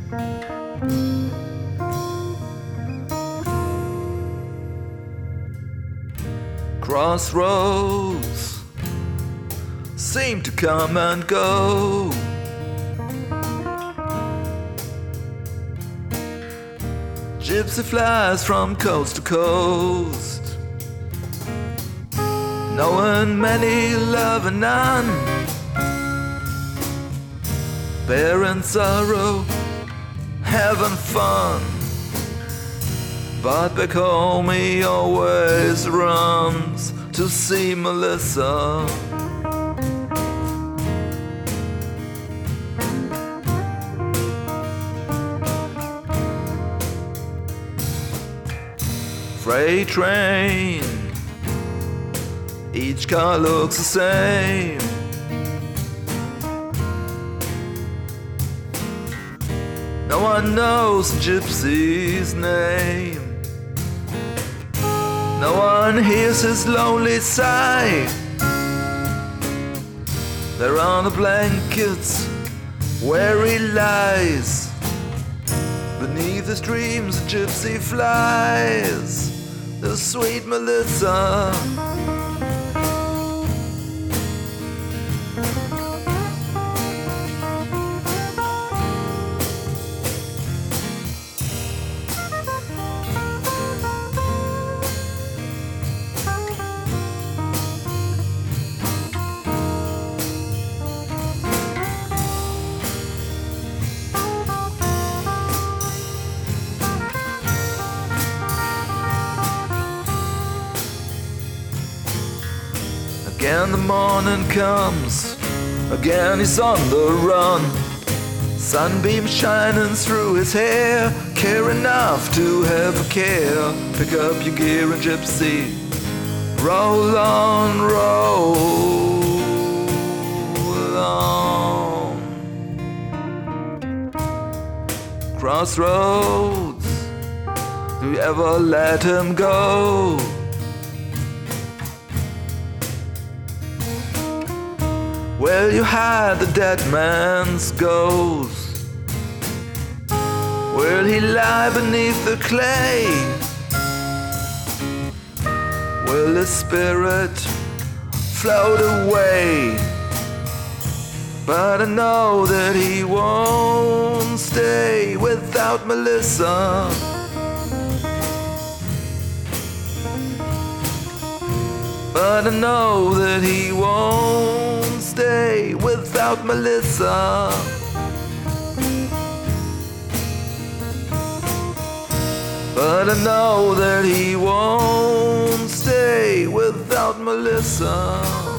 Crossroads seem to come and go. Gypsy flies from coast to coast, knowing many, loving none, bearing sorrow, having fun. But back home he always runs to see Melissa. Freight train, each car looks the same. No one knows the gypsy's name. No one hears his lonely sigh. There are the blankets where he lies. Beneath his dreams a gypsy flies, the sweet Melissa. Again the morning comes, again he's on the run. Sunbeam shining through his hair, care enough to have a care. Pick up your gear and gypsy, roll on, roll on. Crossroads, do you ever let him go? Will you hide the dead man's ghost? Will he lie beneath the clay? Will his spirit float away? But I know that he won't stay without Melissa. But I know that he won't stay without Melissa. But I know that he won't stay without Melissa.